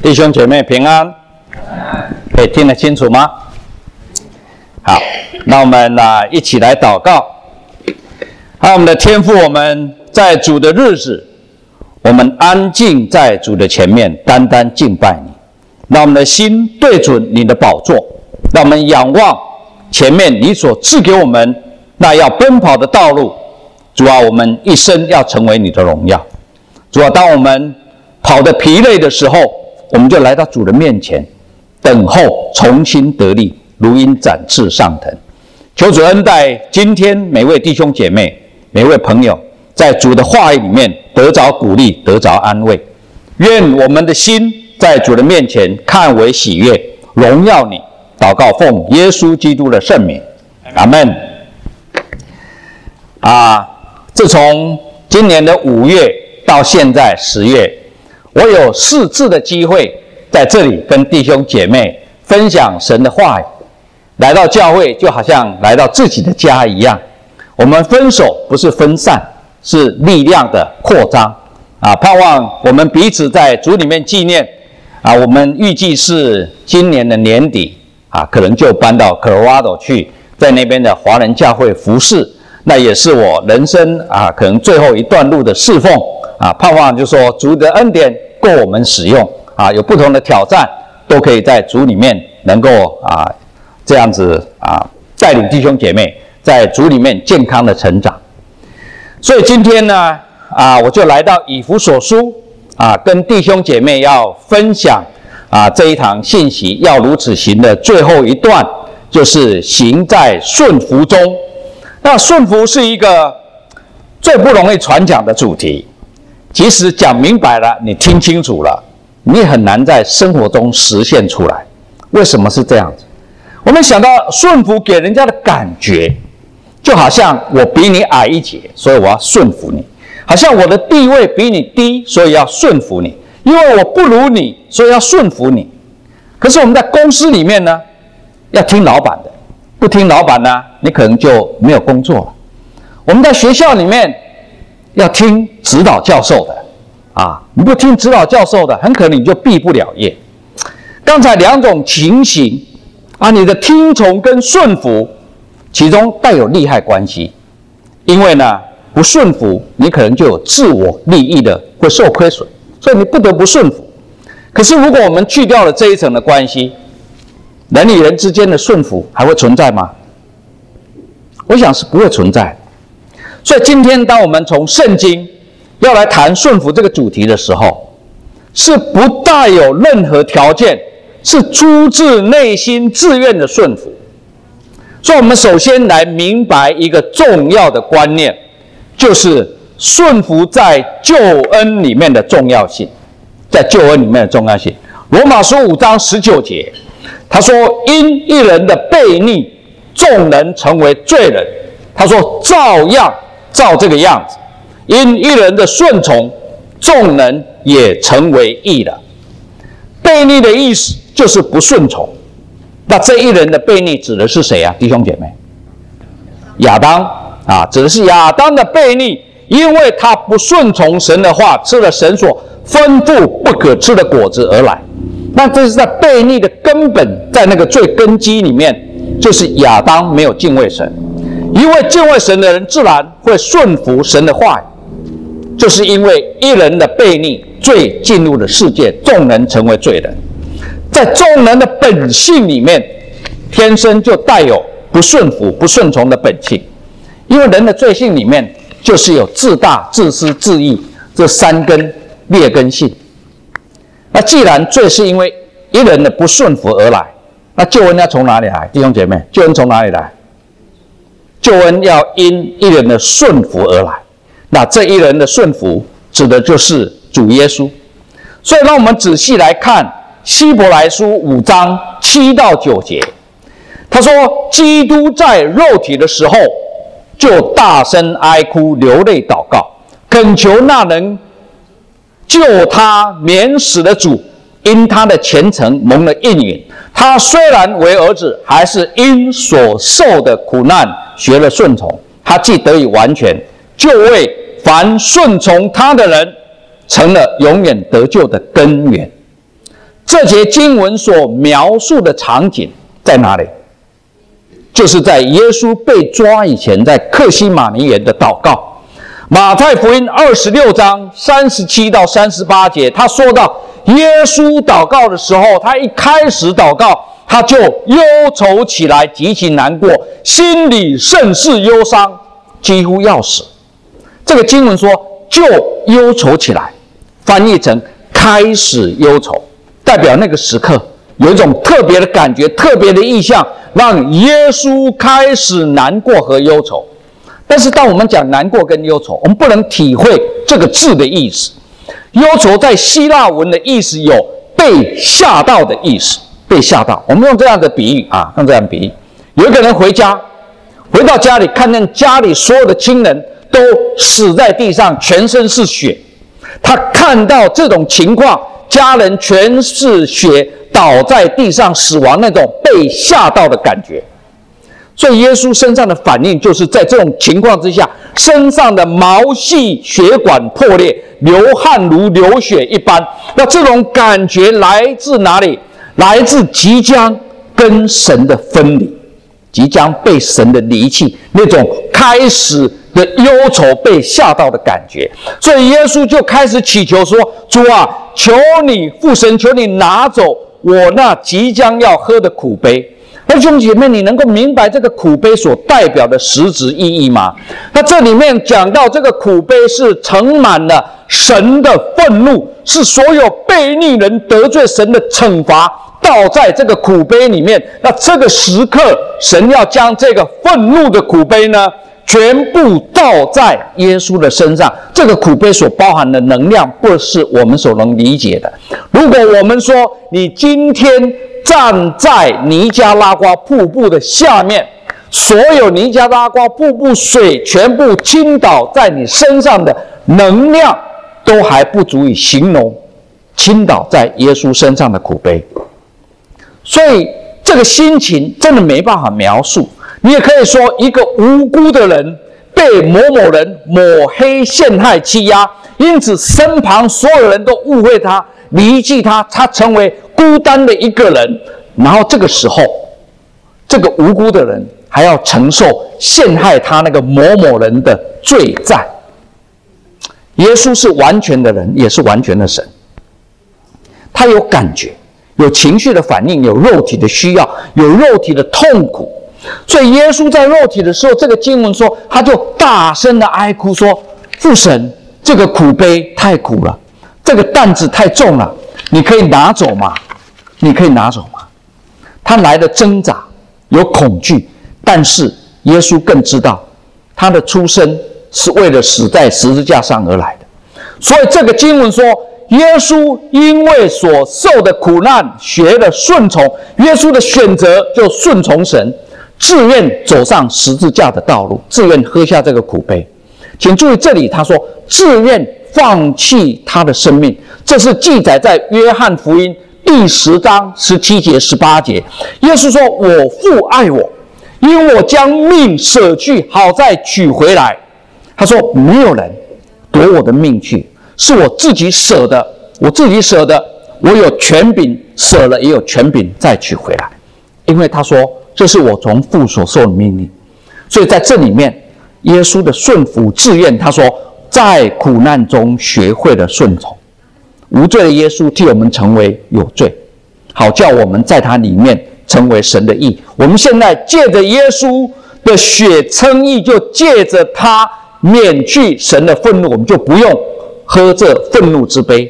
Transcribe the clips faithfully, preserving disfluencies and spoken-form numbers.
弟兄姐妹平安，可以听得清楚吗？好，那我们啊一起来祷告。好，我们的天父，我们在主的日子，我们安静在主的前面，单单敬拜你。让我们的心对准你的宝座，让我们仰望前面你所赐给我们那要奔跑的道路。主啊，我们一生要成为你的荣耀。主啊，当我们跑得疲累的时候，我们就来到主的面前，等候重新得力，如鹰展翅上腾。求主恩待今天每位弟兄姐妹、每位朋友，在主的话语里面得着鼓励，得着安慰。愿我们的心在主的面前看为喜悦，荣耀你。祷告奉耶稣基督的圣名，阿们。啊，自从今年的五月到现在十月，我有四次的机会在这里跟弟兄姐妹分享神的话语。来到教会就好像来到自己的家一样，我们分手不是分散，是力量的扩张啊！盼望我们彼此在主里面纪念啊！我们预计是今年的年底啊，可能就搬到科罗拉多去，在那边的华人教会服侍。那也是我人生啊，可能最后一段路的侍奉啊！盼望就说主的恩典够我们使用啊，有不同的挑战，都可以在主里面能够啊这样子啊带领弟兄姐妹在主里面健康的成长。所以今天呢啊，我就来到以弗所书啊，跟弟兄姐妹要分享啊这一堂信息，要如此行的最后一段，就是行在顺服中。那顺服是一个最不容易传讲的主题，即使讲明白了，你听清楚了，你很难在生活中实现出来。为什么是这样子？我们想到顺服给人家的感觉，就好像我比你矮一截，所以我要顺服你；好像我的地位比你低，所以要顺服你；因为我不如你，所以要顺服你。可是我们在公司里面呢，要听老板的。不听老板呢，你可能就没有工作了。我们在学校里面要听指导教授的啊，你不听指导教授的，很可能你就毕不了业。刚才两种情形啊，你的听从跟顺服，其中带有利害关系。因为呢，不顺服，你可能就有自我利益的会受亏损，所以你不得不顺服。可是如果我们去掉了这一层的关系，人与人之间的顺服还会存在吗？我想是不会存在。所以今天当我们从圣经要来谈顺服这个主题的时候，是不带有任何条件，是出自内心自愿的顺服。所以我们首先来明白一个重要的观念，就是顺服在救恩里面的重要性。在救恩里面的重要性，罗马书五章十九节他说，因一人的悖逆，众人成为罪人。他说照样照这个样子，因一人的顺从，众人也成为义了。悖逆的意思就是不顺从。那这一人的悖逆指的是谁啊？弟兄姐妹，亚当啊，指的是亚当的悖逆，因为他不顺从神的话，吃了神所吩咐不可吃的果子而来。那这是在悖逆的根本，在那个最根基里面，就是亚当没有敬畏神。因为敬畏神的人自然会顺服神的话语，就是因为一人的悖逆，罪进入了世界，众人成为罪人。在众人的本性里面，天生就带有不顺服、不顺从的本性。因为人的罪性里面就是有自大、自私、自义这三根劣根性。那既然罪是因为一人的不顺服而来，那救恩要从哪里来？弟兄姐妹，救恩从哪里来？救恩要因一人的顺服而来。那这一人的顺服指的就是主耶稣。所以让我们仔细来看希伯来书五章七到九节。他说，基督在肉体的时候，就大声哀哭流泪祷告，恳求那能救他免死的主，因他的虔诚蒙了应允。他虽然为儿子，还是因所受的苦难学了顺从。他既得以完全，就为凡顺从他的人成了永远得救的根源。 这节经文所描述的场景在哪里？就是在耶稣被抓以前，在客西马尼园的祷告。马太福音二十六章三十七到三十八节，他说到耶稣祷告的时候，他一开始祷告，他就忧愁起来，极其难过，心里甚是忧伤，几乎要死。这个经文说就忧愁起来，翻译成开始忧愁，代表那个时刻有一种特别的感觉，特别的意象，让耶稣开始难过和忧愁。但是当我们讲难过跟忧愁，我们不能体会这个字的意思。忧愁在希腊文的意思有被吓到的意思，被吓到。我们用这样的比喻啊，用这样的比喻，有一个人回家，回到家里，看见家里所有的亲人都死在地上，全身是血。他看到这种情况，家人全是血，倒在地上死亡，那种被吓到的感觉。所以耶稣身上的反应就是在这种情况之下，身上的毛细血管破裂，流汗如流血一般。那这种感觉来自哪里？来自即将跟神的分离，即将被神的离弃，那种开始的忧愁，被吓到的感觉。所以耶稣就开始祈求说：主啊，求你父神，求你拿走我那即将要喝的苦杯。那弟兄姐妹，你能够明白这个苦杯所代表的实质意义吗？那这里面讲到这个苦杯是盛满了神的愤怒，是所有悖逆人得罪神的惩罚，倒在这个苦杯里面。那这个时刻，神要将这个愤怒的苦杯呢，全部倒在耶稣的身上。这个苦杯所包含的能量，不是我们所能理解的。如果我们说你今天站在尼加拉瓜瀑布的下面，所有尼加拉瓜瀑布水全部倾倒在你身上的能量，都还不足以形容倾倒在耶稣身上的苦杯。所以这个心情真的没办法描述。你也可以说，一个无辜的人被某某人抹黑、陷害、欺压，因此身旁所有人都误会他、离弃他，他成为孤单的一个人。然后这个时候，这个无辜的人还要承受陷害他那个某某人的罪债。耶稣是完全的人，也是完全的神，他有感觉，有情绪的反应，有肉体的需要，有肉体的痛苦。所以耶稣在肉体的时候，这个经文说，他就大声的哀哭说：父神，这个苦杯太苦了，这个担子太重了，你可以拿走吗？你可以拿走吗？他来的挣扎，有恐惧，但是耶稣更知道，他的出生是为了死在十字架上而来的。所以这个经文说，耶稣因为所受的苦难学了顺从，耶稣的选择就顺从神，自愿走上十字架的道路，自愿喝下这个苦杯。请注意这里他说自愿放弃他的生命，这是记载在约翰福音第十章十七节、十八节。耶稣说：我父爱我，因我将命舍去，好再取回来。他说没有人夺我的命去，是我自己舍的，我自己舍的，我有权柄舍了，也有权柄再取回来。因为他说这是我从父所受的命令。所以在这里面，耶稣的顺服自愿，他说在苦难中学会了顺从。无罪的耶稣替我们成为有罪，好叫我们在他里面成为神的义。我们现在借着耶稣的血称义，就借着他免去神的愤怒，我们就不用喝这愤怒之杯。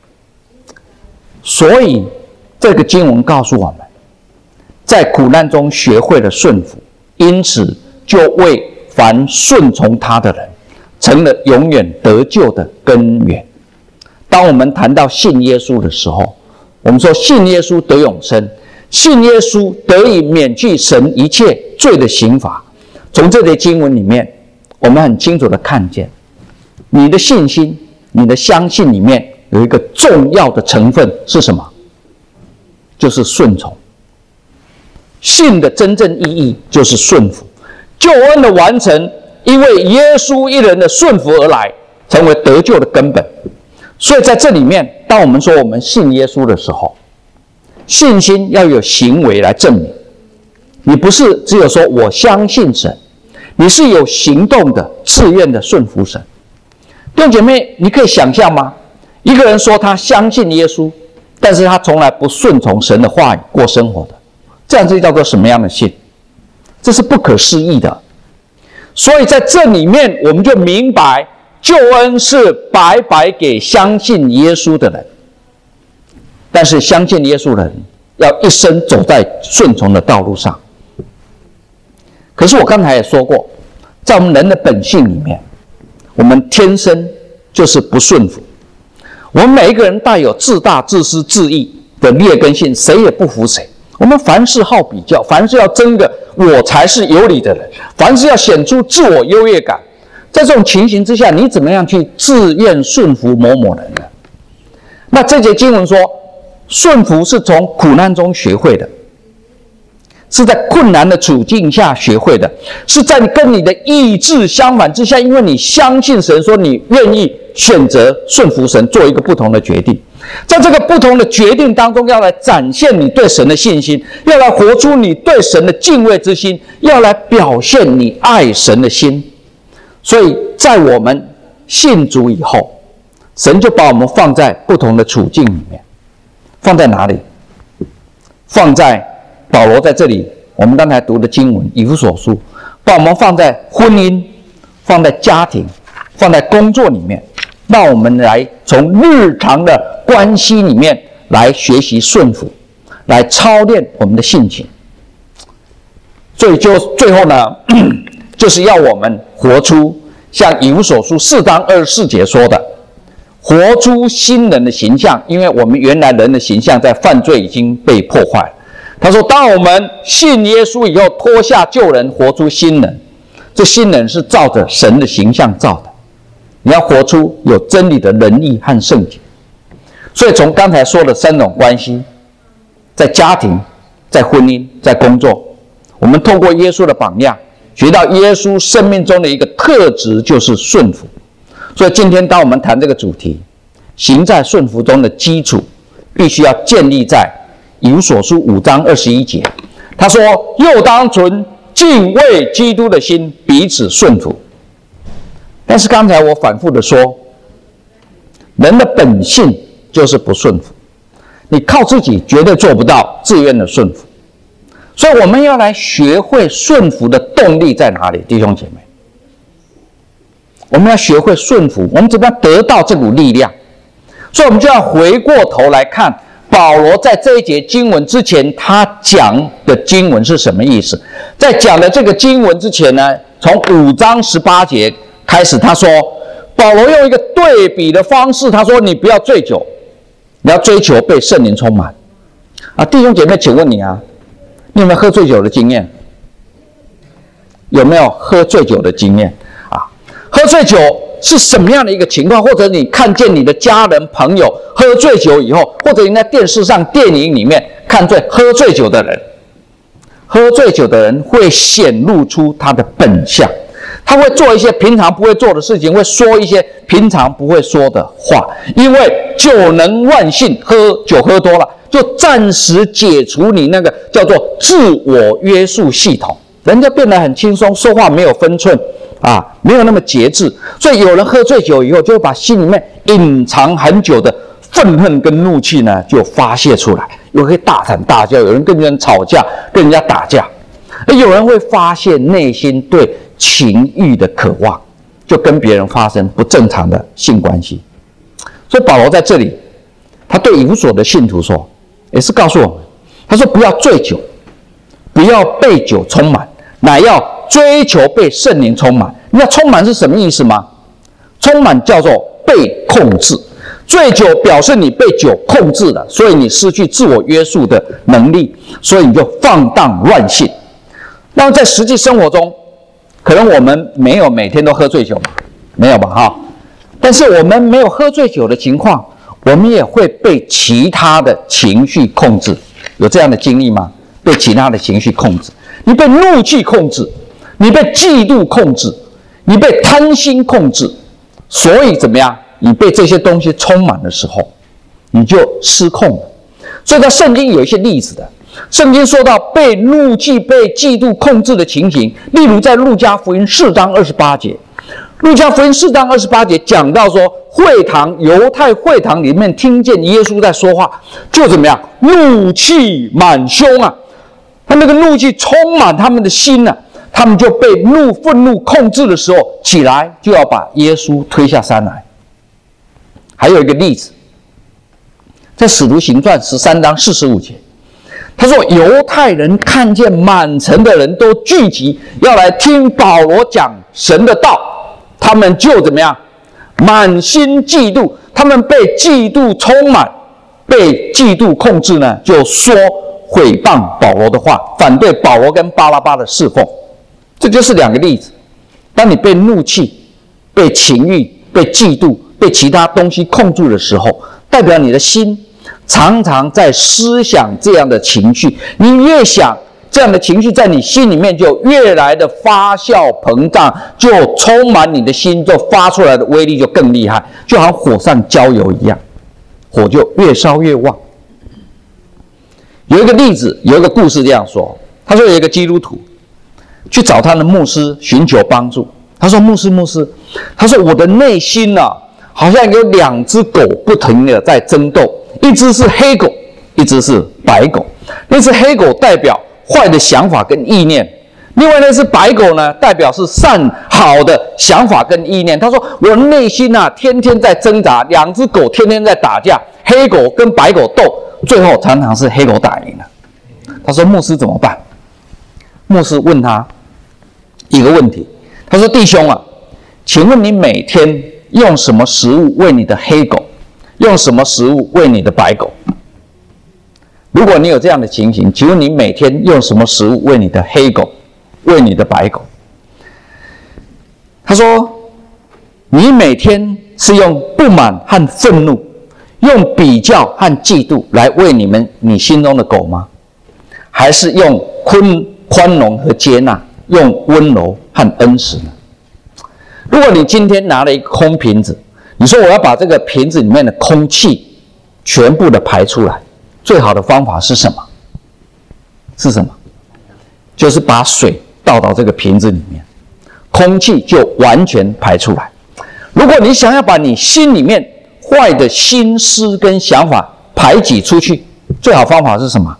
所以这个经文告诉我们，在苦难中学会了顺服，因此就为凡顺从他的人成了永远得救的根源。当我们谈到信耶稣的时候，我们说信耶稣得永生，信耶稣得以免去神一切罪的刑罚。从这节经文里面，我们很清楚的看见，你的信心、你的相信里面有一个重要的成分是什么？就是顺从。信的真正意义就是顺服。救恩的完成，因为耶稣一人的顺服而来，成为得救的根本。所以在这里面，当我们说我们信耶稣的时候， 信心要有行为来证明。你不是只有说我相信神，你是有行动的，自愿的顺服神。弟兄姐妹，你可以想象吗？一个人说他相信耶稣，但是他从来不顺从神的话语过生活的，这样子叫做什么样的信？这是不可思议的。所以在这里面我们就明白，救恩是白白给相信耶稣的人，但是相信耶稣的人要一生走在顺从的道路上。可是我刚才也说过，在我们人的本性里面，我们天生就是不顺服。我们每一个人带有自大、自私、自义的劣根性，谁也不服谁。我们凡事好比较，凡事要争个我才是有理的人，凡事要显出自我优越感。在这种情形之下，你怎么样去自愿顺服某某人呢？那这节经文说，顺服是从苦难中学会的，是在困难的处境下学会的，是在跟你的意志相反之下，因为你相信神，说你愿意选择顺服神，做一个不同的决定。在这个不同的决定当中，要来展现你对神的信心，要来活出你对神的敬畏之心，要来表现你爱神的心。所以在我们信主以后，神就把我们放在不同的处境里面。放在哪里？放在保罗在这里我们刚才读的经文以弗所书，把我们放在婚姻，放在家庭，放在工作里面，让我们来从日常的关系里面来学习顺服，来操练我们的性情。所以就最后呢，就是要我们活出像以弗所书四章二十四节说的，活出新人的形象。因为我们原来人的形象在犯罪已经被破坏了。他说，当我们信耶稣以后，脱下旧人，活出新人。这新人是照着神的形象造的，你要活出有真理的仁义和圣洁。所以从刚才说的三种关系，在家庭、在婚姻、在工作，我们透过耶稣的榜样，学到耶稣生命中的一个特质，就是顺服。所以今天当我们谈这个主题，行在顺服中的基础，必须要建立在以弗所书五章二十一节。他说，又当存敬畏基督的心，彼此顺服。但是刚才我反复的说，人的本性就是不顺服，你靠自己绝对做不到自愿的顺服。所以我们要来学会顺服的动力在哪里，弟兄姐妹？我们要学会顺服，我们怎么样得到这股力量？所以我们就要回过头来看保罗在这一节经文之前，他讲的经文是什么意思？在讲的这个经文之前呢，从五章十八节开始，他说保罗用一个对比的方式，他说你不要醉酒，你要追求被圣灵充满。啊，弟兄姐妹，请问你啊，你有没有喝醉酒的经验？有没有喝醉酒的经验啊？喝醉酒是什么样的一个情况？或者你看见你的家人朋友喝醉酒以后，或者你在电视上电影里面看醉喝醉酒的人，喝醉酒的人会显露出他的本相，他会做一些平常不会做的事情，会说一些平常不会说的话。因为酒能乱性，喝酒喝多了就暂时解除你那个叫做自我约束系统，人家变得很轻松，说话没有分寸啊，没有那么节制。所以有人喝醉酒以后，就会把心里面隐藏很久的愤恨跟怒气呢，就发泄出来。有人会大喊大叫，有人跟人吵架，跟人家打架，而有人会发泄内心对情欲的渴望，就跟别人发生不正常的性关系。所以保罗在这里，他对以弗所的信徒说，也是告诉我们，他说不要醉酒，不要被酒充满，乃要追求被圣灵充满。那充满是什么意思吗？充满叫做被控制，醉酒表示你被酒控制了，所以你失去自我约束的能力，所以你就放荡乱性。那么在实际生活中，可能我们没有每天都喝醉酒嘛，没有吧哈？但是我们没有喝醉酒的情况，我们也会被其他的情绪控制。有这样的经历吗？被其他的情绪控制，你被怒气控制，你被嫉妒控制，你被贪心控制。所以怎么样？你被这些东西充满的时候，你就失控了。 所以在圣经有一些例子的，圣经说到被怒气、被嫉妒控制的情形，例如在路加福音四章二十八节，路加福音四章二十八节讲到说，会堂犹太会堂里面听见耶稣在说话，就怎么样，怒气满胸啊，他那个怒气充满他们的心啊，他们就被怒愤怒控制的时候，起来就要把耶稣推下山来。还有一个例子，在使徒行传十三章四十五节，他说犹太人看见满城的人都聚集要来听保罗讲神的道，他们就怎么样，满心嫉妒，他们被嫉妒充满，被嫉妒控制呢，就说毁谤保罗的话，反对保罗跟巴拉巴的侍奉。这就是两个例子。当你被怒气、被情欲、被嫉妒、被其他东西控制的时候，代表你的心常常在思想这样的情绪，你越想这样的情绪在你心里面就越来的发酵膨胀，就充满你的心，就发出来的威力就更厉害，就好像火上浇油一样，火就越烧越旺。有一个例子，有一个故事这样说，他说有一个基督徒去找他的牧师寻求帮助，他说牧师牧师，他说我的内心啊，好像有两只狗不停的在争斗，一只是黑狗，一只是白狗。那只黑狗代表坏的想法跟意念，另外那只白狗呢，代表是善好的想法跟意念。他说我内心啊，天天在挣扎，两只狗天天在打架，黑狗跟白狗斗，最后常常是黑狗打赢了。他说牧师怎么办？牧师问他一个问题，他说弟兄啊，请问你每天用什么食物喂你的黑狗，用什么食物喂你的白狗？如果你有这样的情形，请问你每天用什么食物喂你的黑狗，喂你的白狗？他说你每天是用不满和愤怒，用比较和嫉妒来喂你们你心中的狗吗？还是用宽宽容和接纳，用温柔和恩慈呢？如果你今天拿了一个空瓶子，你说我要把这个瓶子里面的空气全部的排出来，最好的方法是什么？是什么？就是把水倒到这个瓶子里面，空气就完全排出来。如果你想要把你心里面坏的心思跟想法排挤出去，最好方法是什么？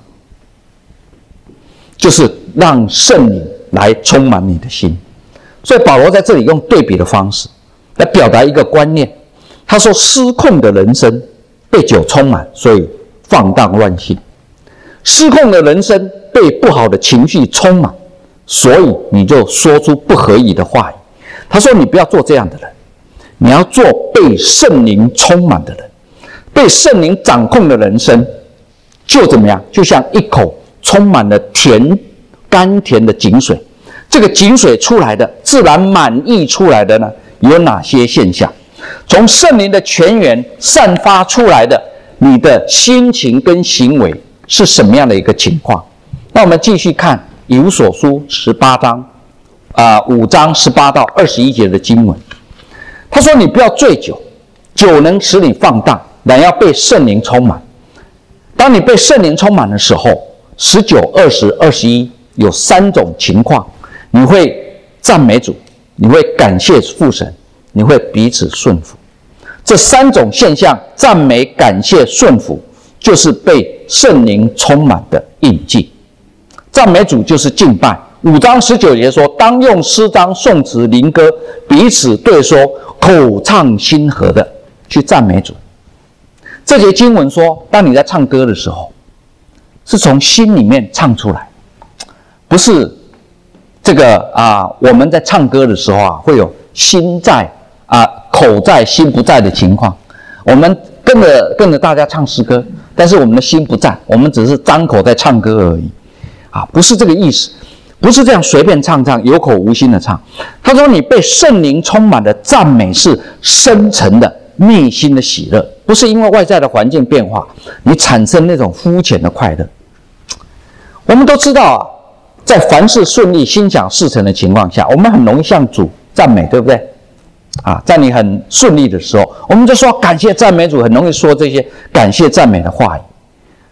就是让圣灵来充满你的心。所以保罗在这里用对比的方式来表达一个观念，他说失控的人生被酒充满，所以放荡乱性；失控的人生被不好的情绪充满，所以你就说出不合宜的话语。他说你不要做这样的人，你要做被圣灵充满的人。被圣灵掌控的人生就怎么样？就像一口充满了甜甘甜的井水，这个井水出来的自然满溢出来的呢，有哪些现象？从圣灵的泉源散发出来的，你的心情跟行为是什么样的一个情况？那我们继续看以弗所书十八章啊、呃、五章十八到二十一节的经文。他说你不要醉酒，酒能使你放荡，但要被圣灵充满。当你被圣灵充满的时候，十九、二十、二十一有三种情况，你会赞美主，你会感谢父神，你会彼此顺服。这三种现象，赞美、感谢、顺服，就是被圣灵充满的印记。赞美主就是敬拜。五章十九节说，当用诗章、颂词、灵歌彼此对说，口唱心和的去赞美主。这节经文说，当你在唱歌的时候，是从心里面唱出来，不是这个啊，我们在唱歌的时候啊，会有心在啊口在心不在的情况。我们跟着跟着大家唱诗歌，但是我们的心不在，我们只是张口在唱歌而已啊，不是这个意思，不是这样随便唱唱，有口无心的唱。他说你被圣灵充满的赞美是深沉的内心的喜乐，不是因为外在的环境变化，你产生那种肤浅的快乐。我们都知道啊，在凡事顺利、心想事成的情况下，我们很容易向主赞美，对不对？啊，在你很顺利的时候，我们就说感谢赞美主，很容易说这些感谢赞美的话语。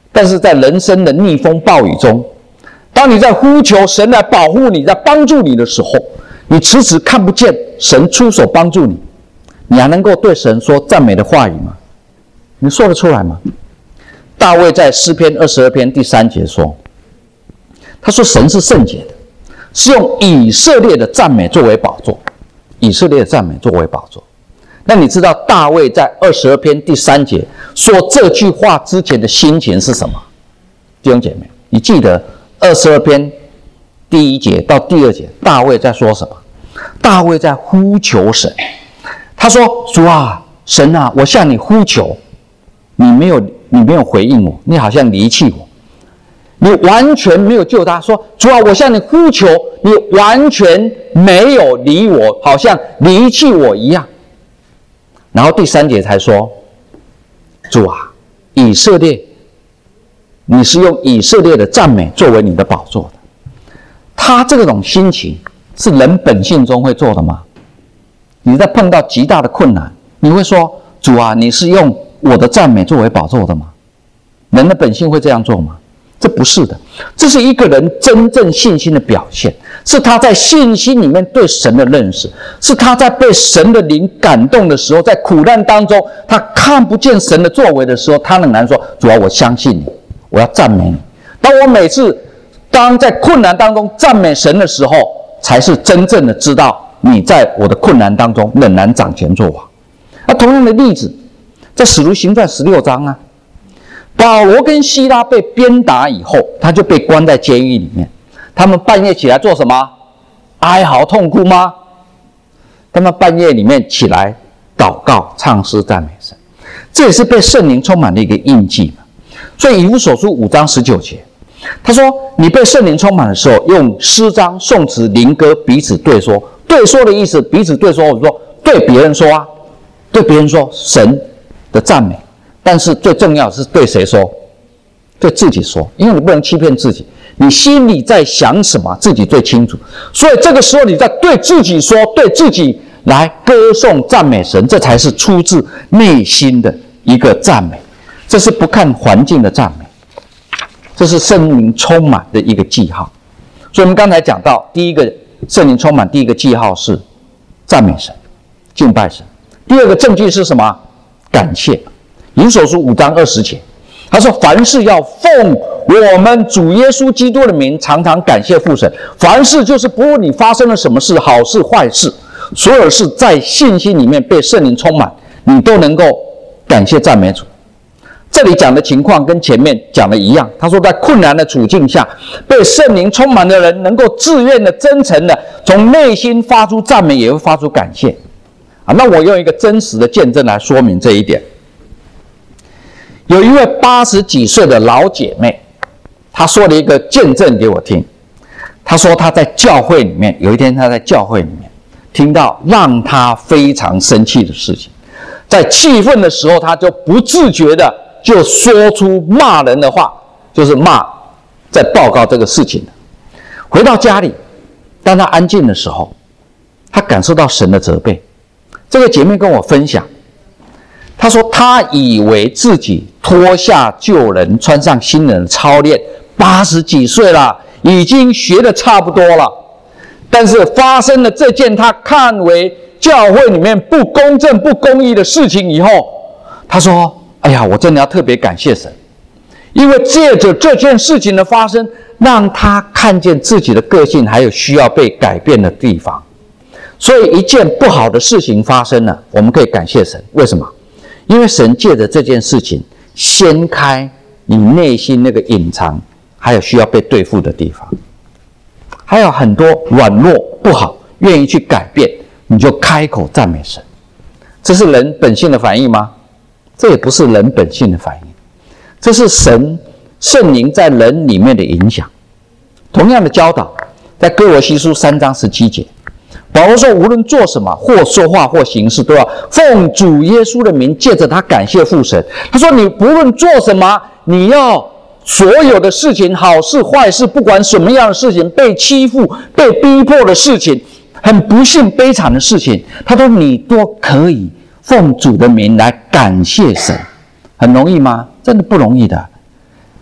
但是在人生的逆风暴雨中，当你在呼求神来保护你，在帮助你的时候，你迟迟看不见神出手帮助你，你还能够对神说赞美的话语吗？你说得出来吗？大卫在诗篇二十二篇第三节说，他说神是圣洁的，是用以色列的赞美作为宝座，以色列的赞美作为宝座。那你知道大卫在二十二篇第三节说这句话之前的心情是什么？弟兄姐妹，你记得二十二篇第一节到第二节，大卫在说什么？大卫在呼求神，他说：“主啊，神啊，我向你呼求，你没有，你没有回应我，你好像离弃我，你完全没有救他。说主啊，我向你呼求，你完全没有理我，好像离弃我一样。”然后第三节才说：“主啊，以色列，你是用以色列的赞美作为你的宝座的。”他这种心情是人本性中会做的吗？你在碰到极大的困难，你会说：“主啊，你是用我的赞美作为宝座的吗？”人的本性会这样做吗？这不是的，这是一个人真正信心的表现，是他在信心里面对神的认识，是他在被神的灵感动的时候，在苦难当中他看不见神的作为的时候，他仍然说：“主啊，我相信你，我要赞美你。”当我每次当在困难当中赞美神的时候，才是真正的知道你在我的困难当中仍然掌权作王。那同样的例子，在使徒行传十六章啊，保罗跟希拉被鞭打以后，他就被关在监狱里面。他们半夜起来做什么？哀嚎痛哭吗？他们半夜里面起来祷告、唱诗、赞美神，这也是被圣灵充满的一个印记嘛。所以以弗所书五章十九节，他说：“你被圣灵充满的时候，用诗章、颂词、灵歌彼此对说。”对说的意思，彼此对说，我说对别人说啊，对别人说神的赞美。但是最重要的是对谁说？对自己说，因为你不能欺骗自己，你心里在想什么，自己最清楚。所以这个时候你在对自己说，对自己来歌颂赞美神，这才是出自内心的一个赞美，这是不看环境的赞美，这是圣灵充满的一个记号。所以我们刚才讲到，第一个圣灵充满第一个记号是赞美神、敬拜神。第二个证据是什么？感谢。以弗所书五章二十节，他说：“凡事要奉我们主耶稣基督的名，常常感谢父神。凡事就是不论你发生了什么事，好事坏事，所有事在信心里面被圣灵充满，你都能够感谢赞美主。”这里讲的情况跟前面讲的一样，他说在困难的处境下，被圣灵充满的人能够自愿的、真诚的从内心发出赞美，也会发出感谢。啊，那我用一个真实的见证来说明这一点。有一位八十几岁的老姐妹，她说了一个见证给我听。她说她在教会里面，有一天她在教会里面听到让她非常生气的事情，在气愤的时候，她就不自觉的就说出骂人的话，就是骂，在报告这个事情的。回到家里，当她安静的时候，她感受到神的责备。这个姐妹跟我分享，她说她以为自己脱下旧人，穿上新人的操练，八十几岁了，已经学得差不多了。但是发生了这件她看为教会里面不公正、不公义的事情以后，她说：“哎呀，我真的要特别感谢神，因为借着这件事情的发生，让她看见自己的个性还有需要被改变的地方。所以一件不好的事情发生了，我们可以感谢神。为什么？因为神借着这件事情掀开你内心那个隐藏还有需要被对付的地方，还有很多软弱不好愿意去改变，你就开口赞美神。这是人本性的反应吗？这也不是人本性的反应，这是神圣灵在人里面的影响。同样的教导在哥罗西书三章十七节，保罗说：“无论做什么，或说话或行事，都要奉主耶稣的名，借着他感谢父神。”他说：“你不论做什么，你要所有的事情，好事坏事，不管什么样的事情，被欺负、被逼迫的事情，很不幸、悲惨的事情，他说你都可以奉主的名来感谢神。很容易吗？真的不容易的。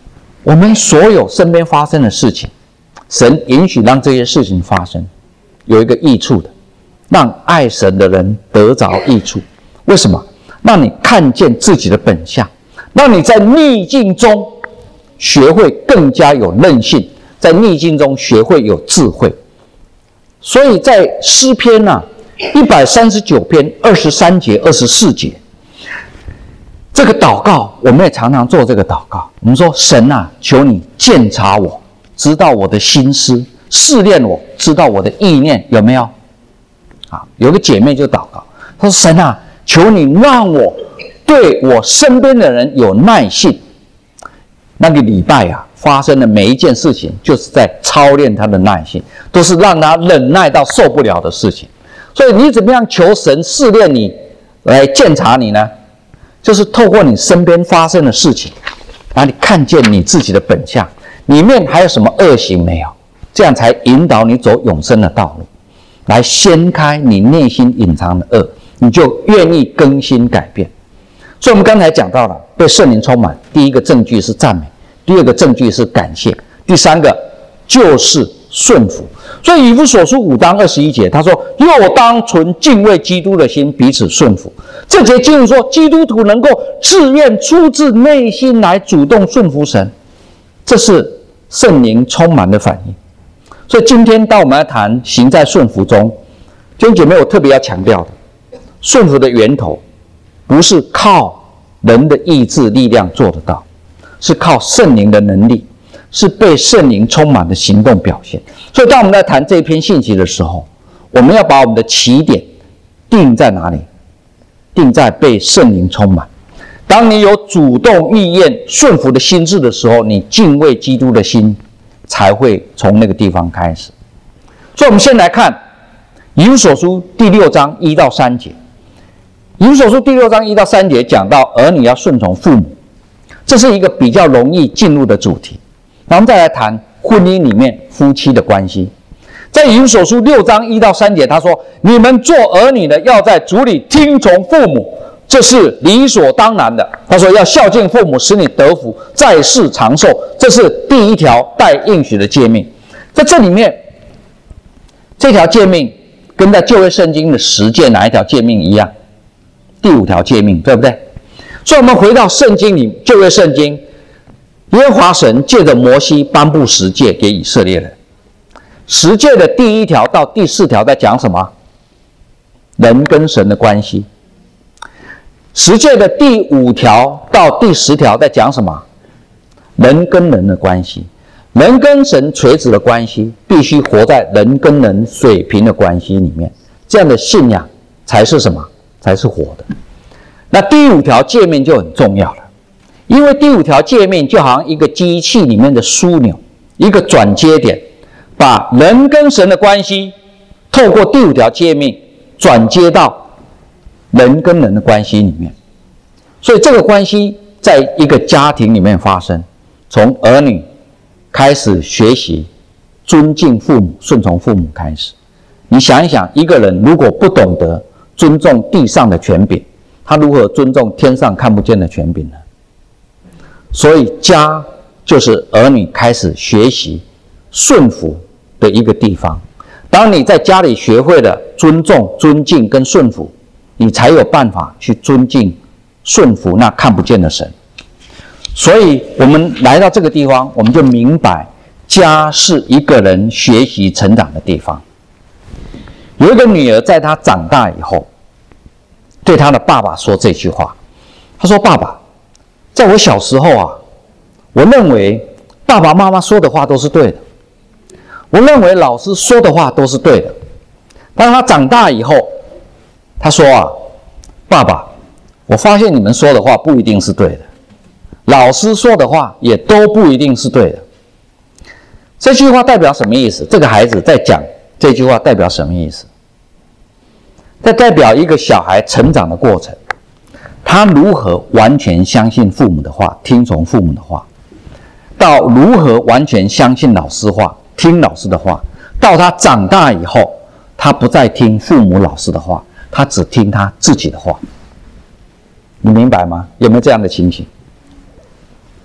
我们所有身边发生的事情，神允许让这些事情发生，有一个益处的，让爱神的人得着益处。为什么？让你看见自己的本相，让你在逆境中学会更加有韧性，在逆境中学会有智慧。所以在诗篇啊一百三十九篇二十三节二十四节，这个祷告我们也常常做这个祷告。我们说，神啊，求你鉴察我，知道我的心思，试炼我，知道我的意念，有没有？啊，有个姐妹就祷告，她说，神啊，求你让我对我身边的人有耐性。那个礼拜啊发生的每一件事情，就是在操练他的耐性，都是让他忍耐到受不了的事情。所以你怎么样求神试炼你，来鉴察你呢？就是透过你身边发生的事情，让你看见你自己的本相，里面还有什么恶行没有，这样才引导你走永生的道路，来掀开你内心隐藏的恶，你就愿意更新改变。所以我们刚才讲到了被圣灵充满，第一个证据是赞美，第二个证据是感谢，第三个就是顺服。所以以弗所书五章二十一节他说，又当存敬畏基督的心，彼此顺服。这节经文说，基督徒能够自愿出自内心来主动顺服神，这是圣灵充满的反应。所以今天当我们来谈行在顺服中，弟兄姐妹，我特别要强调的，顺服的源头不是靠人的意志力量做得到，是靠圣灵的能力，是被圣灵充满的行动表现。所以当我们在谈这篇信息的时候，我们要把我们的起点定在哪里？定在被圣灵充满。当你有主动意愿顺服的心智的时候，你敬畏基督的心才会从那个地方开始。所以我们先来看以弗所书第六章一到三节。以弗所书第六章一到三节讲到儿女要顺从父母，这是一个比较容易进入的主题。然后我们再来谈婚姻里面夫妻的关系。在以弗所书六章一到三节他说，你们做儿女的要在主里听从父母，这是理所当然的。他说要孝敬父母，使你得福，在世长寿，这是第一条带应许的诫命。在这里面，这条诫命跟在旧约圣经的十诫哪一条诫命一样？第五条诫命，对不对？所以我们回到圣经里，旧约圣经，耶和华神借着摩西颁布十诫给以色列人。十诫的第一条到第四条在讲什么？人跟神的关系。十诫的第五条到第十条在讲什么？人跟人的关系。人跟神垂直的关系，必须活在人跟人水平的关系里面，这样的信仰才是什么？才是活的。那第五条诫命就很重要了，因为第五条诫命就好像一个机器里面的枢纽，一个转接点，把人跟神的关系透过第五条诫命转接到人跟人的关系里面。所以这个关系在一个家庭里面发生，从儿女开始学习尊敬父母、顺从父母开始。你想一想，一个人如果不懂得尊重地上的权柄，他如何尊重天上看不见的权柄呢？所以家就是儿女开始学习顺服的一个地方。当你在家里学会了尊重、尊敬跟顺服，你才有办法去尊敬、顺服那看不见的神。所以我们来到这个地方，我们就明白家是一个人学习成长的地方。有一个女儿在她长大以后，对她的爸爸说这句话，她说，爸爸，在我小时候啊，我认为爸爸妈妈说的话都是对的，我认为老师说的话都是对的。当她长大以后，她说啊，爸爸，我发现你们说的话不一定是对的，老师说的话也都不一定是对的。这句话代表什么意思？这个孩子在讲这句话代表什么意思？这代表一个小孩成长的过程，他如何完全相信父母的话，听从父母的话，到如何完全相信老师话，听老师的话，到他长大以后，他不再听父母老师的话，他只听他自己的话。你明白吗？有没有这样的情形？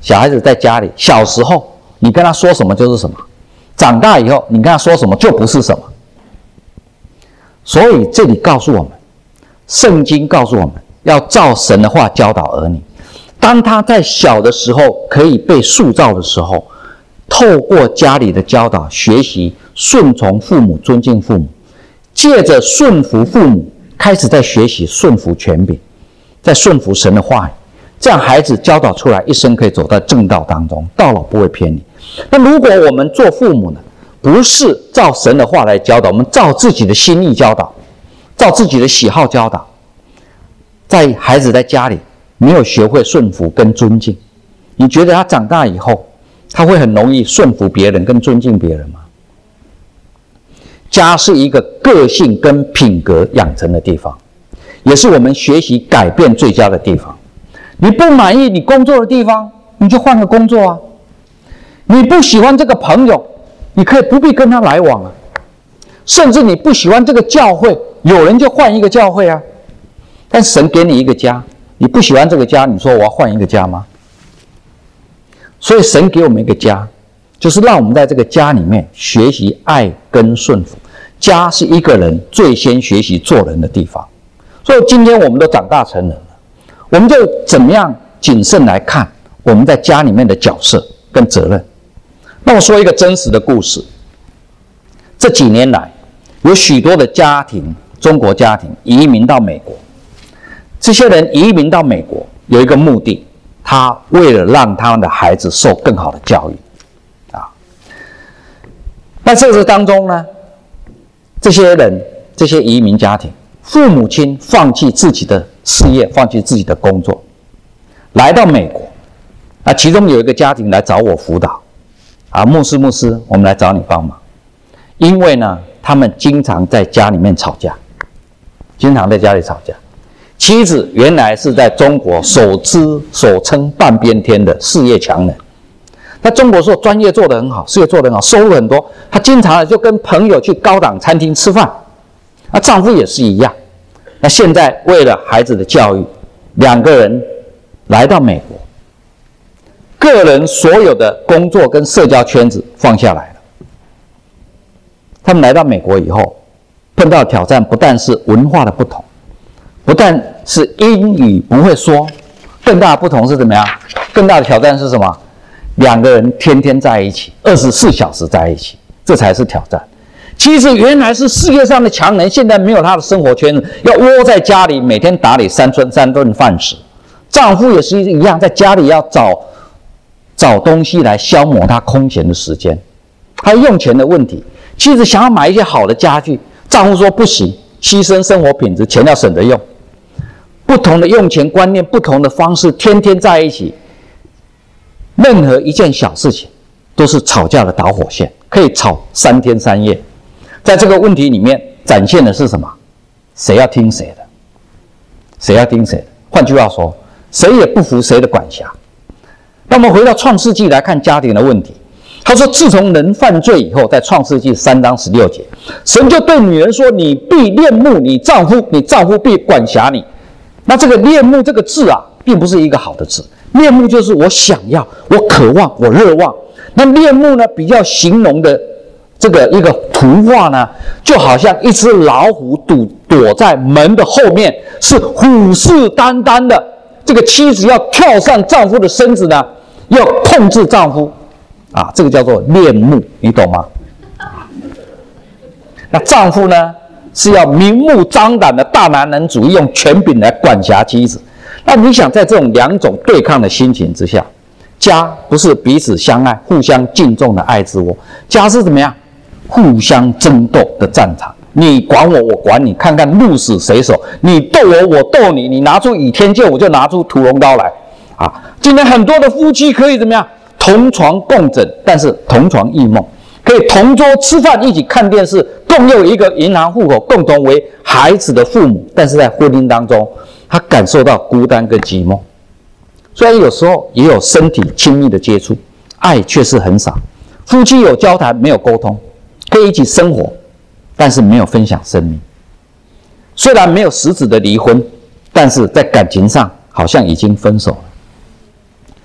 小孩子在家里，小时候你跟他说什么就是什么，长大以后你跟他说什么就不是什么。所以这里告诉我们，圣经告诉我们要照神的话教导儿女。当他在小的时候可以被塑造的时候，透过家里的教导学习顺从父母，尊敬父母，借着顺服父母开始在学习顺服权柄，在顺服神的话语，这样孩子教导出来一生可以走在正道当中，到老不会偏离。那如果我们做父母呢，不是照神的话来教导，我们照自己的心意教导，照自己的喜好教导，在孩子在家里没有学会顺服跟尊敬，你觉得他长大以后他会很容易顺服别人跟尊敬别人吗？家是一个个性跟品格养成的地方，也是我们学习改变最佳的地方。你不满意你工作的地方，你就换个工作啊。你不喜欢这个朋友，你可以不必跟他来往啊。甚至你不喜欢这个教会，有人就换一个教会啊。但神给你一个家，你不喜欢这个家，你说我要换一个家吗？所以神给我们一个家，就是让我们在这个家里面学习爱跟顺服。家是一个人最先学习做人的地方。所以今天我们都长大成人了，我们就怎么样谨慎来看我们在家里面的角色跟责任。那我说一个真实的故事。这几年来，有许多的家庭，中国家庭移民到美国。这些人移民到美国有一个目的，他为了让他们的孩子受更好的教育啊。那在这当中呢，这些人，这些移民家庭，父母亲放弃自己的事业，放弃自己的工作，来到美国。啊，其中有一个家庭来找我辅导，啊，牧师牧师，我们来找你帮忙，因为呢，他们经常在家里面吵架，经常在家里吵架。妻子原来是在中国首支所称半边天的事业强人，在中国说专业做得很好，事业做得很好，收入很多，她经常就跟朋友去高档餐厅吃饭。那丈夫也是一样。那现在为了孩子的教育，两个人来到美国，个人所有的工作跟社交圈子放下来了。他们来到美国以后，碰到的挑战不但是文化的不同，不但是英语不会说，更大的不同是怎么样？更大的挑战是什么？两个人天天在一起，二十四小时在一起，这才是挑战。其实原来是事业上的强人，现在没有他的生活圈子，要窝在家里，每天打理三顿三顿饭食。丈夫也是一样，在家里要找找东西来消磨他空闲的时间。还有用钱的问题，妻子想要买一些好的家具，丈夫说不行，牺牲生活品质，钱要省着用。不同的用钱观念，不同的方式，天天在一起，任何一件小事情都是吵架的导火线，可以吵三天三夜。在这个问题里面展现的是什么？谁要听谁的？谁要听谁的？换句话说，谁也不服谁的管辖。那么回到创世纪来看家庭的问题，他说自从人犯罪以后，在创世纪三章十六节，神就对女人说，你必恋慕你丈夫，你丈夫必管辖你。那这个恋慕这个字啊，并不是一个好的字。恋慕就是我想要，我渴望，我热望。那恋慕呢，比较形容的这个一个图画呢，就好像一只老虎躲躲在门的后面，是虎视眈眈的。这个妻子要跳上丈夫的身子呢，要控制丈夫啊，这个叫做恋慕，你懂吗？那丈夫呢，是要明目张胆的大男人主义，用权柄来管辖妻子。那你想，在这种两种对抗的心情之下，家不是彼此相爱、互相敬重的爱之窝，家是怎么样？互相争斗的战场。你管我，我管你，看看鹿死谁手。你斗我，我斗你。你拿出倚天剑，我就拿出屠龙刀来。啊，今天很多的夫妻可以怎么样？同床共枕，但是同床异梦。可以同桌吃饭，一起看电视，共用一个银行户口，共同为孩子的父母。但是在婚姻当中，他感受到孤单跟寂寞。虽然有时候也有身体亲密的接触，爱却是很少。夫妻有交谈，没有沟通，可以一起生活，但是没有分享生命。虽然没有实质的离婚，但是在感情上好像已经分手了。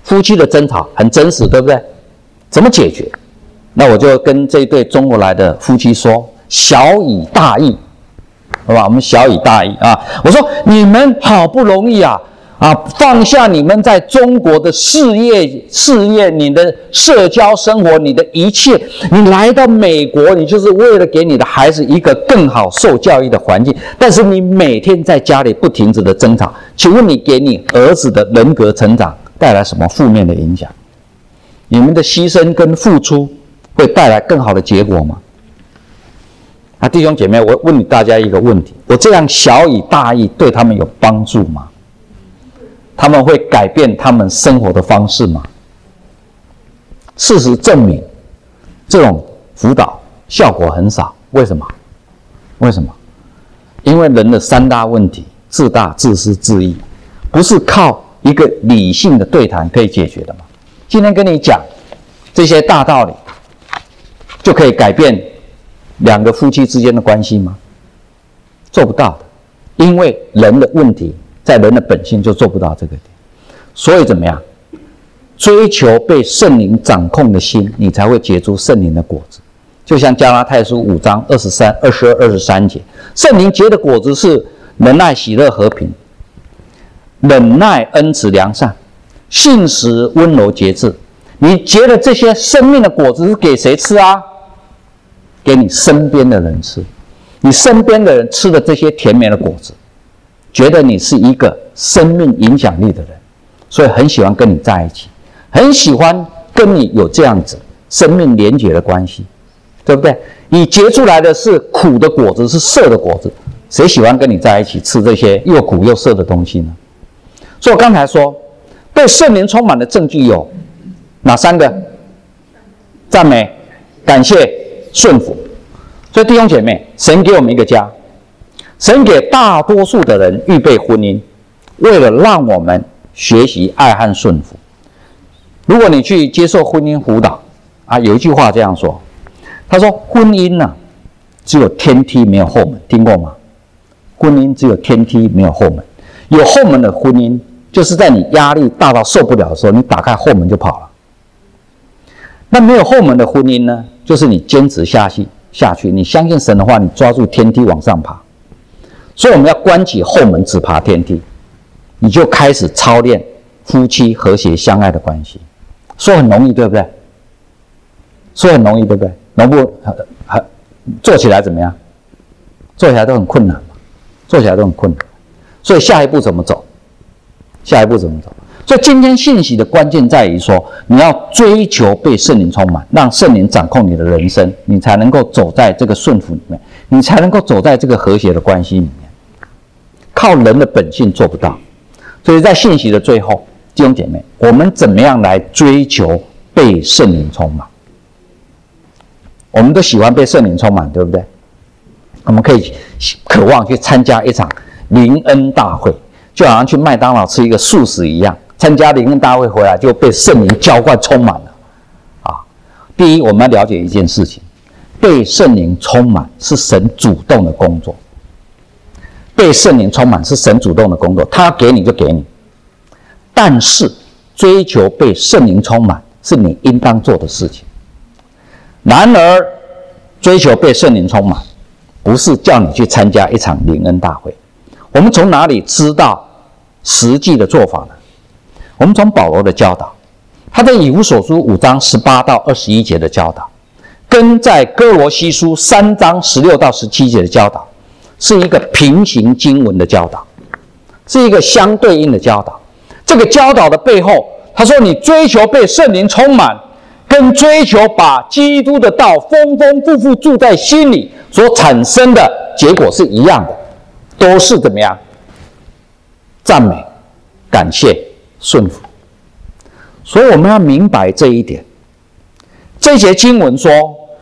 夫妻的争吵很真实，对不对？怎么解决？那我就跟这一对中国来的夫妻说，小以大义，好吧？我们小以大义啊！我说你们好不容易啊啊，放下你们在中国的事业、事业、你的社交生活、你的一切，你来到美国，你就是为了给你的孩子一个更好受教育的环境。但是你每天在家里不停止的争吵，请问你给你儿子的人格成长带来什么负面的影响？你们的牺牲跟付出会带来更好的结果吗？啊，弟兄姐妹，我问你大家一个问题：我这样小以大义对他们有帮助吗？他们会改变他们生活的方式吗？事实证明，这种辅导效果很少。为什么？为什么？因为人的三大问题：自大、自私、自义，不是靠一个理性的对谈可以解决的吗？今天跟你讲这些大道理，就可以改变两个夫妻之间的关系吗？做不到的，因为人的问题在人的本性就做不到这个点。所以怎么样？追求被圣灵掌控的心，你才会结出圣灵的果子。就像加拉太书五章二十三、二十二、二十三节，圣灵结的果子是仁爱、喜乐、和平、忍耐、恩慈、良善、信实、温柔、节制。你结的这些生命的果子是给谁吃啊？给你身边的人吃。你身边的人吃的这些甜美的果子，觉得你是一个生命影响力的人，所以很喜欢跟你在一起，很喜欢跟你有这样子生命连结的关系，对不对？你结出来的是苦的果子，是涩的果子，谁喜欢跟你在一起吃这些又苦又涩的东西呢？所以我刚才说，被圣灵充满的证据有哪三个？赞美、感谢、顺服。所以弟兄姐妹，神给我们一个家，神给大多数的人预备婚姻，为了让我们学习爱和顺服。如果你去接受婚姻辅导啊，有一句话这样说，他说婚姻啊，只有天梯没有后门，听过吗？婚姻只有天梯没有后门，有后门的婚姻就是在你压力大到受不了的时候，你打开后门就跑了。那没有后门的婚姻呢，就是你坚持下去下去，你相信神的话，你抓住天梯往上爬。所以我们要关起后门，只爬天梯，你就开始操练夫妻和谐相爱的关系。说很容易，对不对？说很容易，对不对？容不很做起来怎么样？做起来都很困难嘛，做起来都很困难。所以下一步怎么走？下一步怎么走？所以今天信息的关键在于说，你要追求被圣灵充满，让圣灵掌控你的人生，你才能够走在这个顺服里面，你才能够走在这个和谐的关系里面。靠人的本性做不到。所以在信息的最后，弟兄姐妹，我们怎么样来追求被圣灵充满？我们都喜欢被圣灵充满，对不对？我们可以渴望去参加一场灵恩大会，就好像去麦当劳吃一个素食一样，参加灵恩大会回来就被圣灵浇灌充满了。啊，第一，我们要了解一件事情，被圣灵充满是神主动的工作。被圣灵充满是神主动的工作，他要给你就给你。但是追求被圣灵充满是你应当做的事情。然而追求被圣灵充满不是叫你去参加一场灵恩大会。我们从哪里知道实际的做法呢？我们从保罗的教导，他在以弗所书五章十八到二十一节的教导，跟在哥罗西书三章十六到十七节的教导，是一个平行经文的教导，是一个相对应的教导。这个教导的背后，他说你追求被圣灵充满，跟追求把基督的道丰丰富富住在心里所产生的结果是一样的，都是怎么样？赞美、感谢、顺服。所以我们要明白这一点。这节经文说，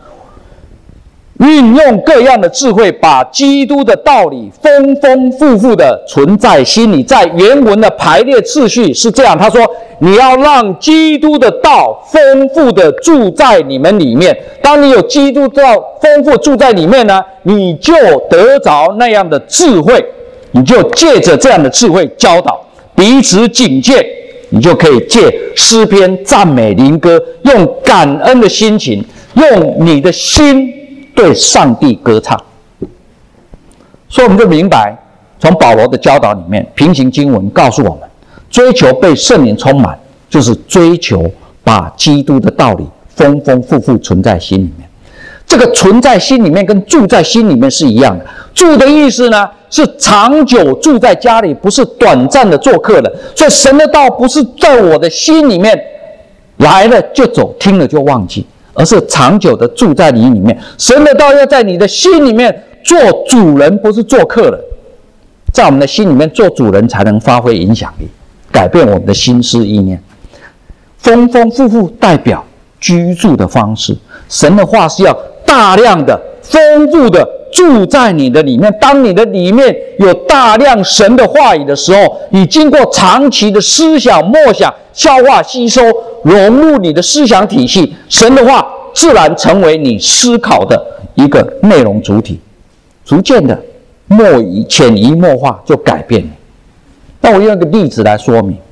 运用各样的智慧，把基督的道理丰丰富富的存在心里。在原文的排列次序是这样，他说你要让基督的道丰富的住在你们里面。当你有基督的道丰富住在里面呢，你就得着那样的智慧，你就借着这样的智慧教导，彼此警戒， 你就可以借诗篇赞美灵歌，用感恩的心情，用你的心对上帝歌唱。所以我们就明白，从保罗的教导里面，平行经文告诉我们，追求被圣灵充满，就是追求把基督的道理丰丰富富存在心里面。这个存在心里面跟住在心里面是一样的。住的意思呢，是长久住在家里，不是短暂的做客的。所以神的道不是在我的心里面来了就走，听了就忘记，而是长久的住在你里面。神的道要在你的心里面做主人，不是做客人。在我们的心里面做主人，才能发挥影响力，改变我们的心思意念。丰丰富富代表居住的方式，神的话是要大量的、丰富的住在你的里面。当你的里面有大量神的话语的时候，你经过长期的思想、默想、消化、吸收，融入你的思想体系，神的话自然成为你思考的一个内容主体，逐渐的默移、潜移默化就改变了。那我用一个例子来说明，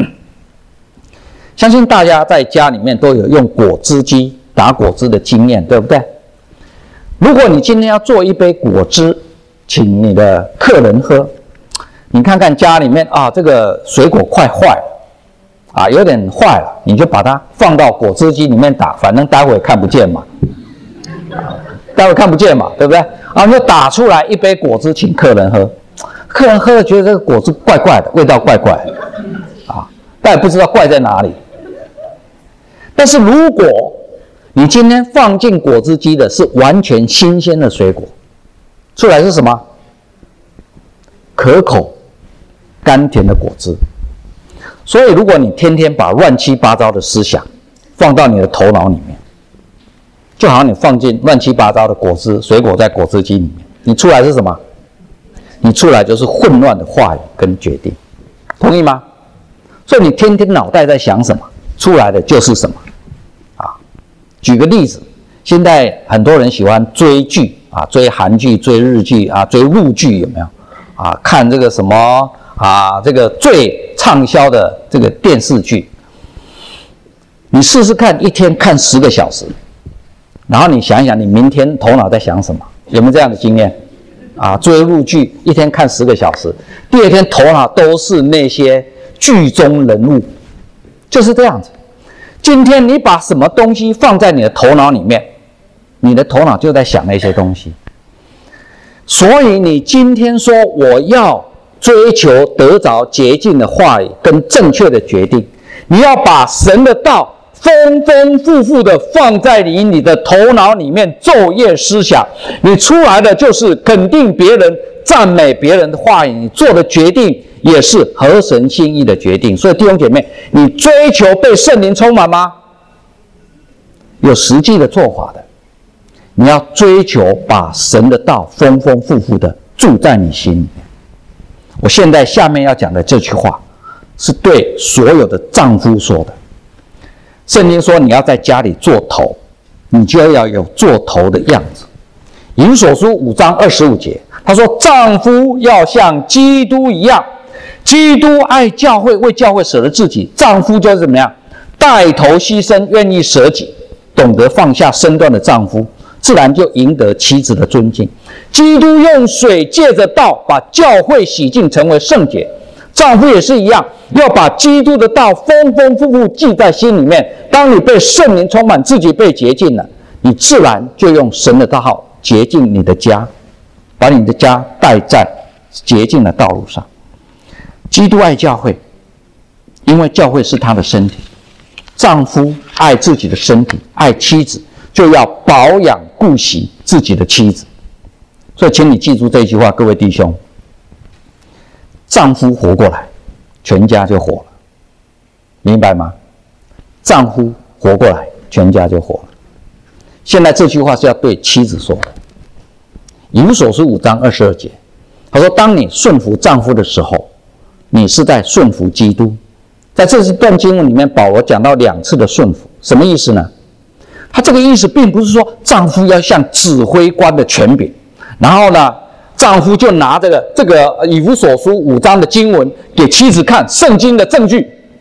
相信大家在家里面都有用果汁机打果汁的经验，对不对？如果你今天要做一杯果汁，请你的客人喝，你看看家里面啊，这个水果快坏了，啊，有点坏了，你就把它放到果汁机里面打，反正待会看不见嘛，待会看不见嘛，对不对？啊，就打出来一杯果汁，请客人喝，客人喝了觉得这个果汁怪怪的，味道怪怪的，啊，但也不知道怪在哪里。但是如果你今天放进果汁机的是完全新鲜的水果，出来是什么？可口、甘甜的果汁。所以如果你天天把乱七八糟的思想放到你的头脑里面，就好像你放进乱七八糟的果汁、水果在果汁机里面，你出来是什么？你出来就是混乱的话语跟决定，同意吗？所以你天天脑袋在想什么，出来的就是什么。举个例子，现在很多人喜欢追剧啊，追韩剧、追日剧啊，追陆剧，有没有？啊，看这个什么啊，这个最畅销的这个电视剧，你试试看，一天看十个小时，然后你想一想，你明天头脑在想什么？有没有这样的经验？啊，追陆剧一天看十个小时，第二天头脑都是那些剧中人物，就是这样子。今天你把什么东西放在你的头脑里面，你的头脑就在想那些东西。所以你今天说我要追求得着洁净的话语跟正确的决定，你要把神的道丰丰富富的放在你你的头脑里面昼夜思想，你出来的就是肯定别人、赞美别人的话语，你做的决定也是合神心意的决定。所以弟兄姐妹，你追求被圣灵充满吗？有实际的做法的。你要追求把神的道丰丰富富的住在你心里面。我现在下面要讲的这句话是对所有的丈夫说的。圣经说你要在家里做头，你就要有做头的样子。以弗所书五章二十五节，他说丈夫要像基督一样，基督爱教会，为教会舍了自己，丈夫就是怎么样？带头牺牲，愿意舍己，懂得放下身段的丈夫，自然就赢得妻子的尊敬。基督用水借着道把教会洗净，成为圣洁。丈夫也是一样，要把基督的道丰丰富富记在心里面。当你被圣灵充满，自己被洁净了，你自然就用神的道洁净你的家，把你的家带在洁净的道路上。基督爱教会，因为教会是他的身体。丈夫爱自己的身体，爱妻子，就要保养顾惜自己的妻子。所以请你记住这句话，各位弟兄，丈夫活过来，全家就活了，明白吗？丈夫活过来，全家就活了。现在这句话是要对妻子说的。以弗所书五章二十二节，他说当你顺服丈夫的时候，你是在顺服基督。在这段经文里面，保罗讲到两次的顺服，什么意思呢？他这个意思并不是说丈夫要像指挥官的权柄，然后呢，丈夫就拿这个这个以弗所书五章的经文给妻子看，圣经的证据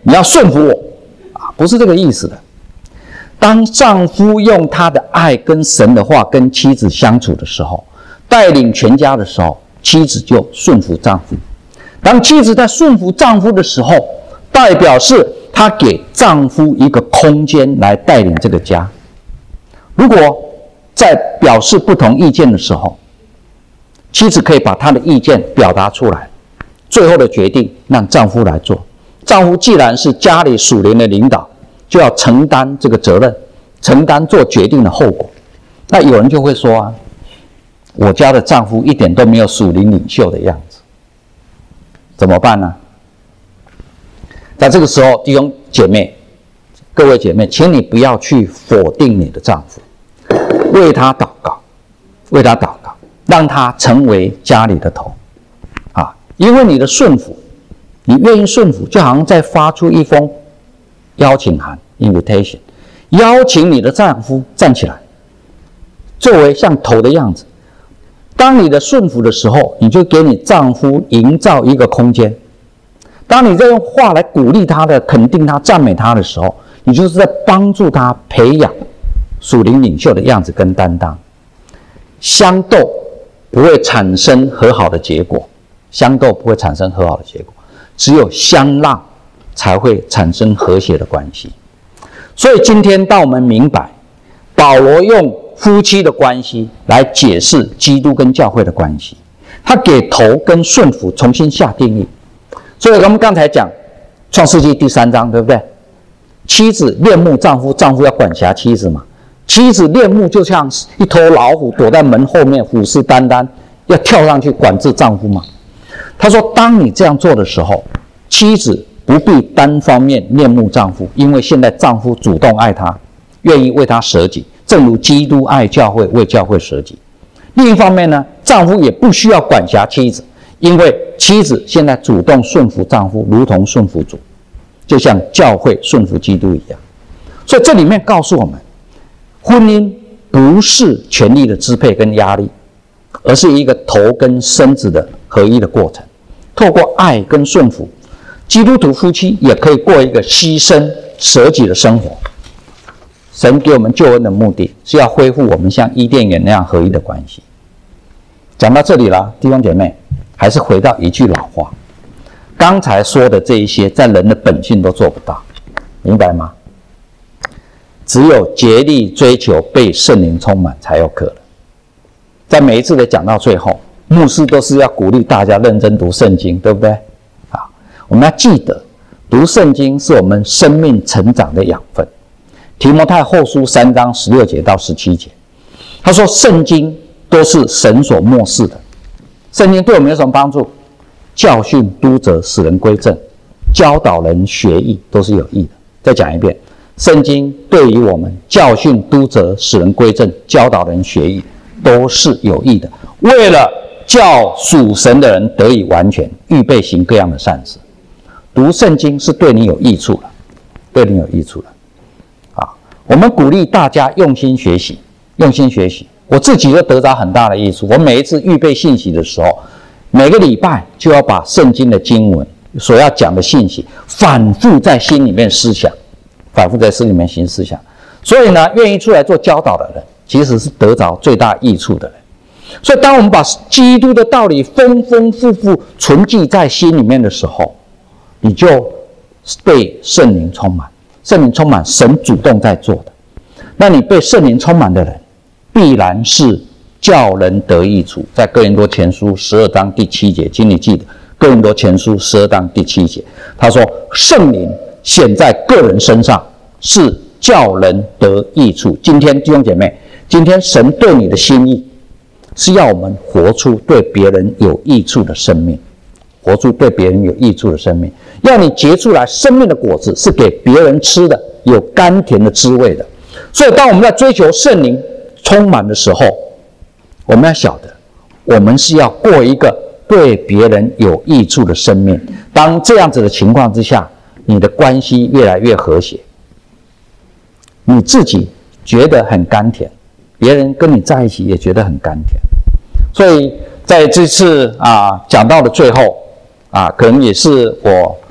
你要顺服我啊，不是这个意思的。当丈夫用他的爱跟神的话跟妻子相处的时候，带领全家的时候，妻子就顺服丈夫。当妻子在顺服丈夫的时候，代表是她给丈夫一个空间来带领这个家。如果在表示不同意见的时候，妻子可以把她的意见表达出来，最后的决定让丈夫来做。丈夫既然是家里属灵的领导，就要承担这个责任，承担做决定的后果。那有人就会说啊，我家的丈夫一点都没有属灵领袖的样子，怎么办呢？在这个时候，弟兄姐妹，各位姐妹，请你不要去否定你的丈夫，为他祷告，为他祷告，让他成为家里的头啊！因为你的顺服，你愿意顺服，就好像在发出一封邀请函 （invitation）， 邀请你的丈夫站起来，作为像头的样子。当你的顺服的时候，你就给你丈夫营造一个空间。当你在用话来鼓励他的、肯定他、赞美他的时候，你就是在帮助他培养属灵领袖的样子跟担当。相斗不会产生和好的结果，相斗不会产生和好的结果，只有相让才会产生和谐的关系。所以今天当我们明白保罗用夫妻的关系来解释基督跟教会的关系，他给头跟顺服重新下定义。所以我们刚才讲创世纪第三章，对不对？妻子恋慕丈夫，丈夫要管辖妻子嘛。妻子恋慕就像一头老虎躲在门后面虎视眈眈，要跳上去管制丈夫嘛。他说当你这样做的时候，妻子不必单方面恋慕丈夫，因为现在丈夫主动爱她，愿意为她舍己，正如基督爱教会，为教会舍己。另一方面呢，丈夫也不需要管辖妻子，因为妻子现在主动顺服丈夫，如同顺服主，就像教会顺服基督一样。所以这里面告诉我们，婚姻不是权力的支配跟压力，而是一个头跟身子的合一的过程。透过爱跟顺服，基督徒夫妻也可以过一个牺牲舍己的生活。神给我们救恩的目的是要恢复我们像伊甸园那样合一的关系。讲到这里了，弟兄姐妹，还是回到一句老话，刚才说的这一些在人的本性都做不到，明白吗？只有竭力追求被圣灵充满才有可能。在每一次的讲到最后，牧师都是要鼓励大家认真读圣经，对不对？啊，我们要记得读圣经是我们生命成长的养分。提摩太后书三章十六节到十七节，他说圣经都是神所默示的。圣经对我们有什么帮助？教训、督责、使人归正，教导人学义，都是有益的。再讲一遍，圣经对于我们教训、督责、使人归正、教导人学义，都是有益的，为了叫属神的人得以完全，预备行各样的善事。读圣经是对你有益处的，对你有益处的。啊，我们鼓励大家用心学习，用心学习。我自己就得到很大的益处。我每一次预备信息的时候，每个礼拜就要把圣经的经文所要讲的信息反复在心里面思想，反复在心里面行思想。所以呢，愿意出来做教导的人，其实是得着最大益处的人。所以当我们把基督的道理丰丰富富存记在心里面的时候，你就被圣灵充满。圣灵充满，神主动在做的。那你被圣灵充满的人，必然是叫人得益处。在哥林多前书十二章第七节，请你记得哥林多前书十二章第七节，他说圣灵显在个人身上，是叫人得益处。今天弟兄姐妹，今天神对你的心意是要我们活出对别人有益处的生命，活出对别人有益处的生命，要你结出来生命的果子，是给别人吃的，有甘甜的滋味的。所以当我们在追求圣灵充满的时候，我们要晓得，我们是要过一个对别人有益处的生命。当这样子的情况之下，你的关系越来越和谐，你自己觉得很甘甜，别人跟你在一起也觉得很甘甜。所以在这次啊讲到的最后啊，可能也是我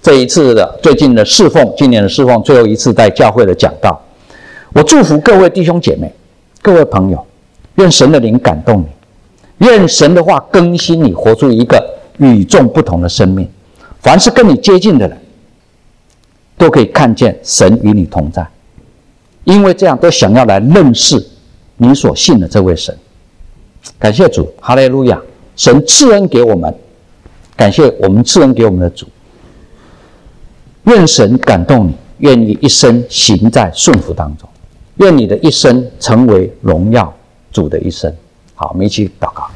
这一次的最近的侍奉，今年的侍奉最后一次在教会的讲道，我祝福各位弟兄姐妹、各位朋友，愿神的灵感动你，愿神的话更新你，活出一个与众不同的生命。凡是跟你接近的人，都可以看见神与你同在，因为这样都想要来认识你所信的这位神。感谢主，哈利路亚！神赐恩给我们，感谢我们赐恩给我们的主。愿神感动你，愿你一生行在顺服当中，愿你的一生成为荣耀主的一生。好，我们一起祷告。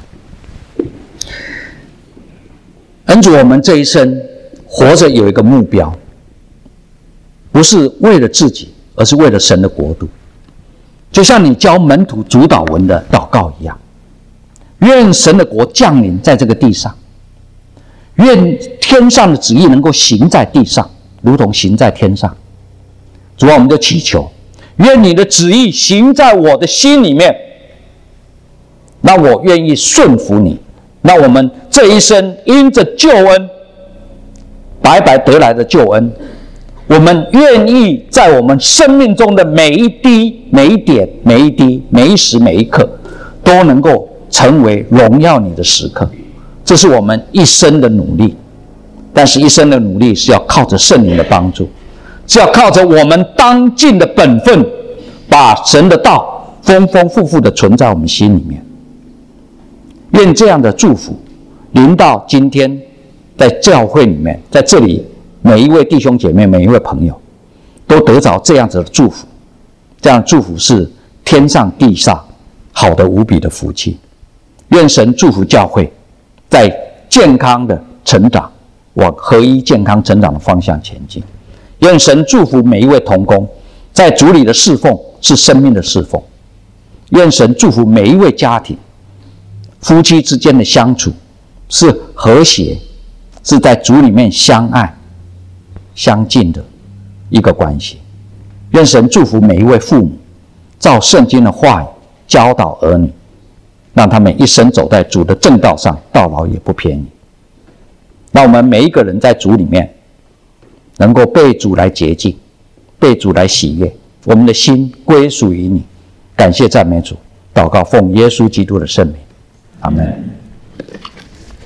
恩主，我们这一生活着有一个目标，不是为了自己，而是为了神的国度。就像你教门徒主祷文的祷告一样，愿神的国降临在这个地上，愿天上的旨意能够行在地上，如同行在天上。主啊，我们就祈求，愿你的旨意行在我的心里面，那我愿意顺服你。那我们这一生因着救恩，白白得来的救恩，我们愿意在我们生命中的每一滴、每一点、每一滴、每一时、每一刻，都能够成为荣耀你的时刻。这是我们一生的努力，但是一生的努力是要靠着圣灵的帮助，是要靠着我们当尽的本分，把神的道丰丰富富的存在我们心里面。愿这样的祝福临到今天在教会里面，在这里每一位弟兄姐妹、每一位朋友都得着这样子的祝福。这样的祝福是天上地上好的无比的福气。愿神祝福教会在健康的成长，往合一健康成长的方向前进。愿神祝福每一位同工在主里的侍奉是生命的侍奉。愿神祝福每一位家庭，夫妻之间的相处是和谐，是在主里面相爱相近的一个关系。愿神祝福每一位父母，照圣经的话语教导儿女，让他们一生走在主的正道上，到老也不偏移。让我们每一个人在主里面能够被主来洁净，被主来喜悦，我们的心归属于你。感谢赞美主，祷告奉耶稣基督的圣名，阿们。